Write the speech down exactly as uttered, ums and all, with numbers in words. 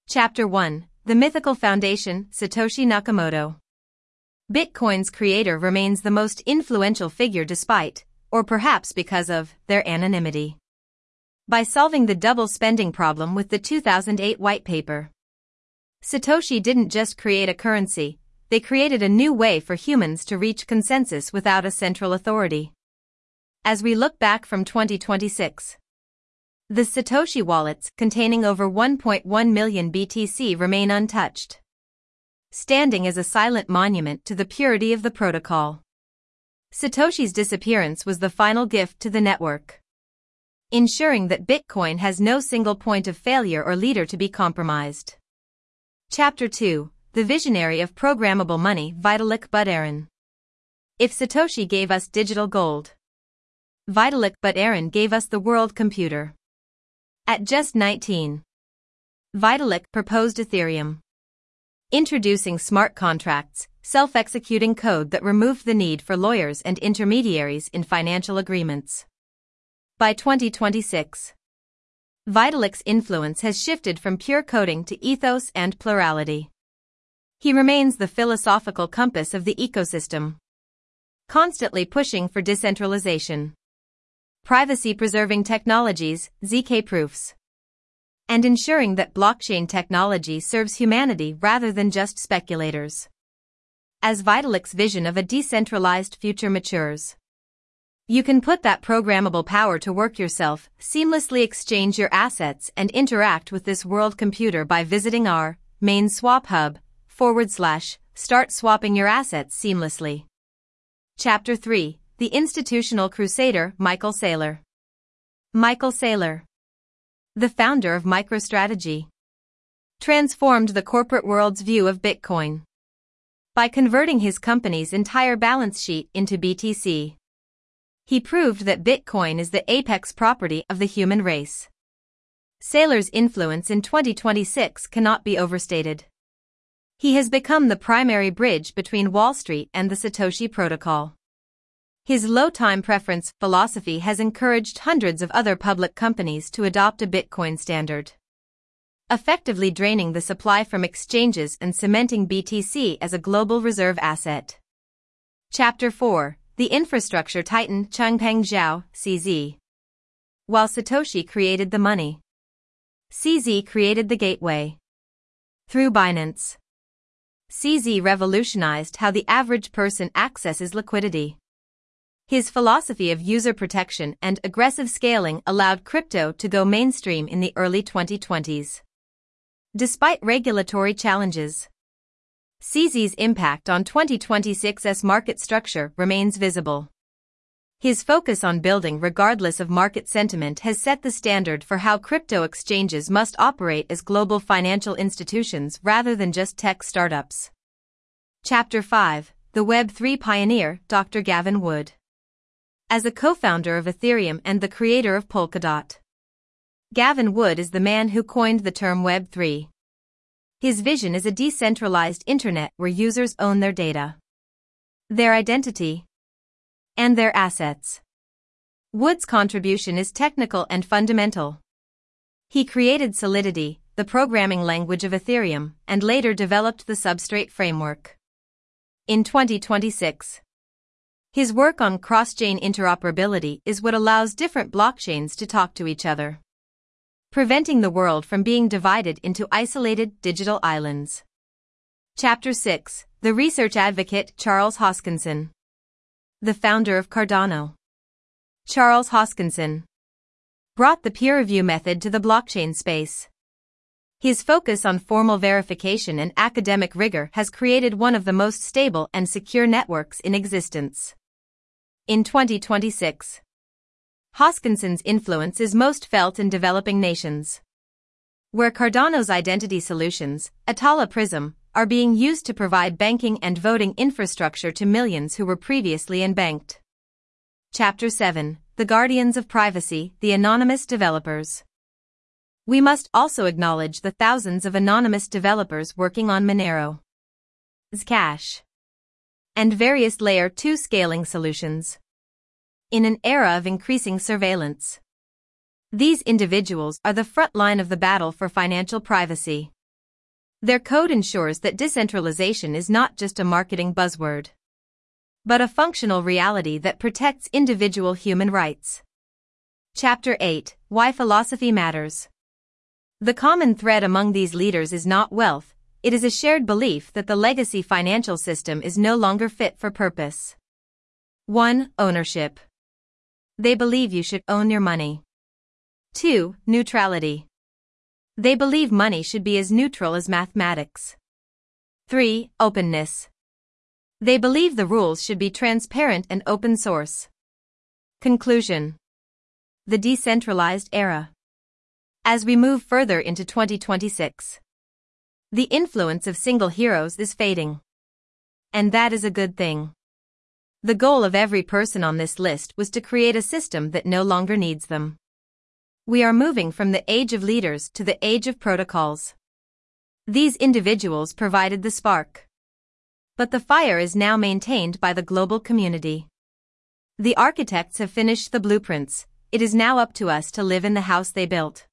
Chapter one. The Mythical Foundation, Satoshi Nakamoto. Bitcoin's creator remains the most influential figure despite, or perhaps because of, their anonymity. By solving the double spending problem with the two thousand eight white paper, Satoshi didn't just create a currency, they created a new way for humans to reach consensus without a central authority. As we look back from twenty twenty-six, the Satoshi wallets, containing over one point one million B T C, remain untouched, standing as a silent monument to the purity of the protocol. Satoshi's disappearance was the final gift to the network, ensuring that Bitcoin has no single point of failure or leader to be compromised. Chapter two. The Visionary of Programmable Money, Vitalik Buterin. If Satoshi gave us digital gold, Vitalik Buterin gave us the world computer. At just nineteen, Vitalik proposed Ethereum, introducing smart contracts, self-executing code that removed the need for lawyers and intermediaries in financial agreements. By twenty twenty-six, Vitalik's influence has shifted from pure coding to ethos and plurality. He remains the philosophical compass of the ecosystem, constantly pushing for decentralization, privacy-preserving technologies, Z K proofs, and ensuring that blockchain technology serves humanity rather than just speculators. As Vitalik's vision of a decentralized future matures, you can put that programmable power to work yourself, seamlessly exchange your assets and interact with this world computer by visiting our main swap hub, forward slash, start swapping your assets seamlessly. Chapter three. The Institutional Crusader, Michael Saylor. Michael Saylor, the founder of MicroStrategy, transformed the corporate world's view of Bitcoin by converting his company's entire balance sheet into B T C. He proved that Bitcoin is the apex property of the human race. Saylor's influence in twenty twenty-six cannot be overstated. He has become the primary bridge between Wall Street and the Satoshi protocol. His low-time preference philosophy has encouraged hundreds of other public companies to adopt a Bitcoin standard, effectively draining the supply from exchanges and cementing B T C as a global reserve asset. Chapter four. The Infrastructure Titan, Changpeng Zhao, C Z. While Satoshi created the money, C Z created the gateway. Through Binance, C Z revolutionized how the average person accesses liquidity. His philosophy of user protection and aggressive scaling allowed crypto to go mainstream in the early twenty twenties. Despite regulatory challenges, C Z's impact on twenty twenty-six's market structure remains visible. His focus on building regardless of market sentiment has set the standard for how crypto exchanges must operate as global financial institutions rather than just tech startups. Chapter five. The Web three Pioneer, Doctor Gavin Wood. As a co-founder of Ethereum and the creator of Polkadot, Gavin Wood is the man who coined the term Web three. His vision is a decentralized internet where users own their data, their identity, and their assets. Wood's contribution is technical and fundamental. He created Solidity, the programming language of Ethereum, and later developed the Substrate framework. In twenty twenty-six, his work on cross-chain interoperability is what allows different blockchains to talk to each other, preventing the world from being divided into isolated digital islands. Chapter six. The Research Advocate, Charles Hoskinson. The founder of Cardano, Charles Hoskinson, brought the peer review method to the blockchain space. His focus on formal verification and academic rigor has created one of the most stable and secure networks in existence. In twenty twenty-six, Hoskinson's influence is most felt in developing nations, where Cardano's identity solutions, Atala Prism, are being used to provide banking and voting infrastructure to millions who were previously unbanked. Chapter seven. The Guardians of Privacy, the Anonymous Developers. We must also acknowledge the thousands of anonymous developers working on Monero, Zcash, and various Layer two scaling solutions. In an era of increasing surveillance, these individuals are the front line of the battle for financial privacy. Their code ensures that decentralization is not just a marketing buzzword, but a functional reality that protects individual human rights. Chapter eight. Why Philosophy Matters. The common thread among these leaders is not wealth, it is a shared belief that the legacy financial system is no longer fit for purpose. one. Ownership. They believe you should own your money. two. Neutrality. They believe money should be as neutral as mathematics. three. Openness. They believe the rules should be transparent and open source. Conclusion. The decentralized era. As we move further into twenty twenty-six, the influence of single heroes is fading. And that is a good thing. The goal of every person on this list was to create a system that no longer needs them. We are moving from the age of leaders to the age of protocols. These individuals provided the spark, but the fire is now maintained by the global community. The architects have finished the blueprints, it is now up to us to live in the house they built.